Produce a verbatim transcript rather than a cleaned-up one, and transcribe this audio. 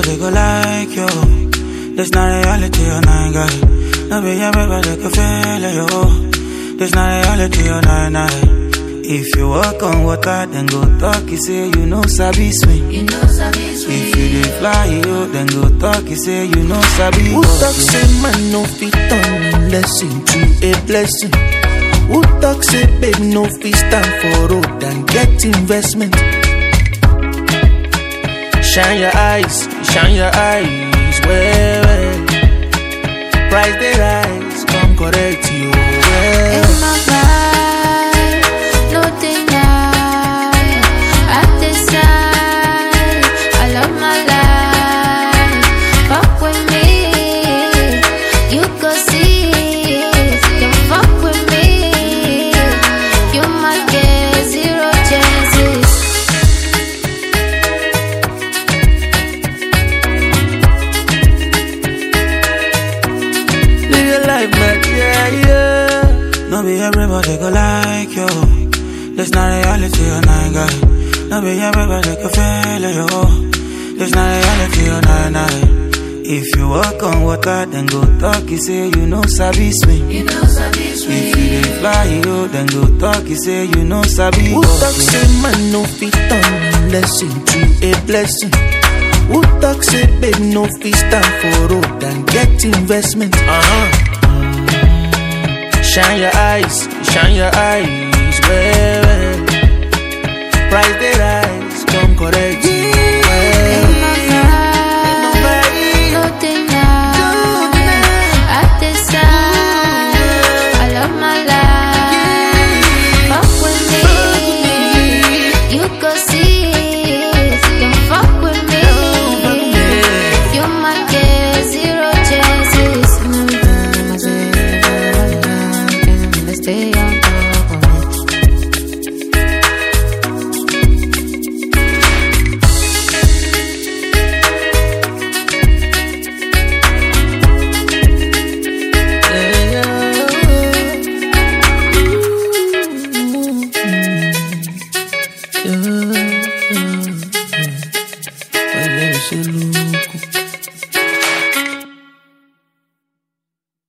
everybody go like you. This not reality, oh nine guy. No be everybody can feel it, yo. This not reality, oh nine nine. If you walk on water, then go talk, you say you know sabi swim. You know sabi swim. If you dey fly, yo, then go talk, you say you know sabi Who talk say man no fit turn lesson to a blessing? Who talk say babe no fit stand for road and get investment? Shine your eyes, shine your eyes, well, well. Price they rise, come correct you, well. In my life, no deny. I decide, I love my life. Fuck with me, you go see. You fuck with me, you might get zero chances. Life, man, yeah, yeah. No be everybody go like you. This not reality, oh nine guy. No be everybody can feel it, yo. This not reality, oh nine nine. If you walk on water, then go talk, you say you know sabi swim. You know sabi swim. If you dey fly, yo, then go talk, you say you know sabi Who go talk swim. say man no fit turn lesson to a blessing? Who talk say babe no fit stand for road and get investment? Uh-huh. Shine your eyes, shine your eyes, well.